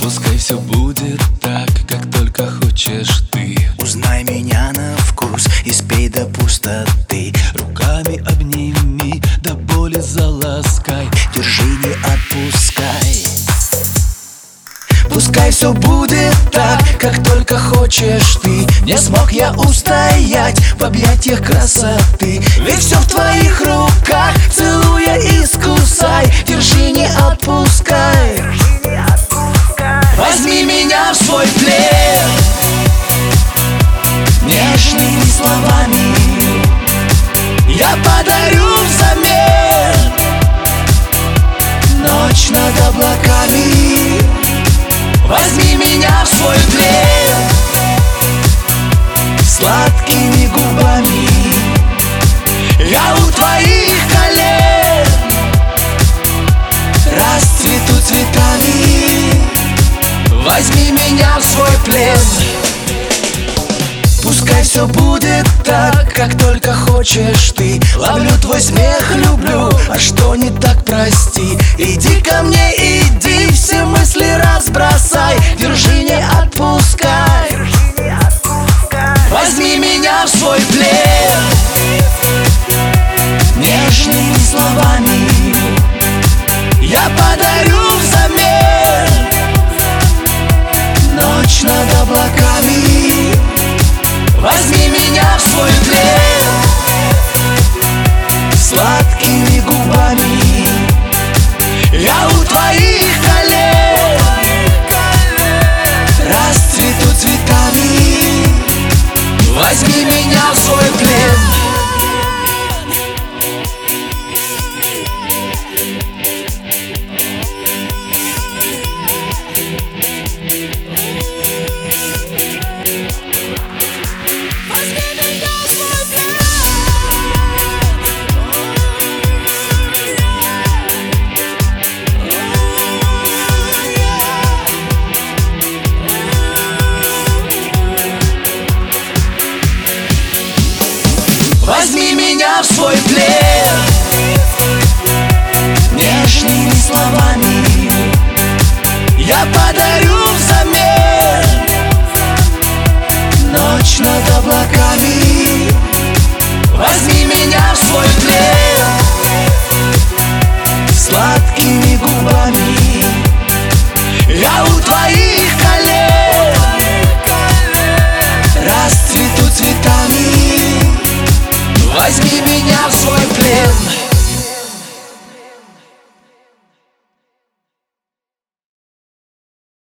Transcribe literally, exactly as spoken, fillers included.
Пускай все будет так, как только хочешь ты. Узнай меня на вкус и спей до пустоты. Руками обними, до боли заласкай. Держи, не отпускай. Пускай все будет так, как только хочешь ты. Не смог я устоять в объятиях красоты. Ведь все в твоих руках, целуя искусай. Держи, не отпускай. Возьми меня в свой плен. Нежными словами я подарю взамен ночь над облаками. Возьми меня в свой плен. Сладкими губами я у твоих колен расцвету цветами. Возьми меня в свой плен. Пускай все будет так, как только хочешь ты. Ловлю твой смех, люблю, а что не так, прости. Иди ко мне, иди, все мысли разбросай. Держи, не отпускай. Возьми меня в свой плен. Нежными словами я подарю взамен ночь над облаками. Возьми меня в свой плен. Сладкими губами я у твоих колен расцвету цветами. Возьми меня в свой плен. Возьми меня в свой плен. Нежными словами я подарю взамен ночь над облаками. Возьми меня в свой плен. Сладкими губами я у твоих колен расцвету цветами. Возьми меня в свой